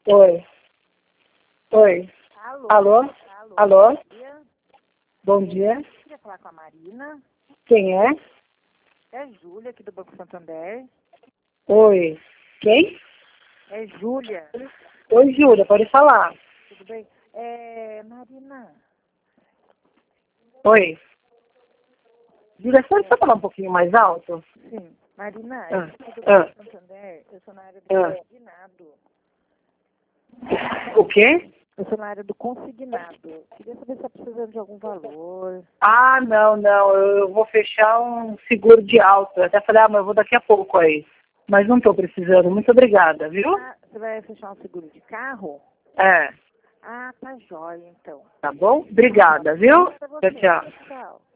Oi. Oi. Alô? Alô? Alô? Alô? Bom dia. Bom dia. Queria falar com a Marina. Quem é? É Júlia, aqui do Banco Santander. Oi. Quem? É Júlia. Oi, Júlia, pode falar. Tudo bem? Marina. Oi. Júlia, você pode falar um pouquinho mais alto? Sim. Marina, Ah, aqui do ah, Banco Santander, eu sou na área do ah. consignado. O quê? Eu sou na área do consignado. Queria saber se está precisando de algum valor. Ah, não. Eu vou fechar um seguro de alta. Eu até falei, mas eu vou daqui a pouco aí. Mas não estou precisando. Muito obrigada, viu? Ah, você vai fechar um seguro de carro? É. Ah, tá jóia, então. Tá bom? Obrigada, viu? Pra Tchau, você. tchau. Tchau.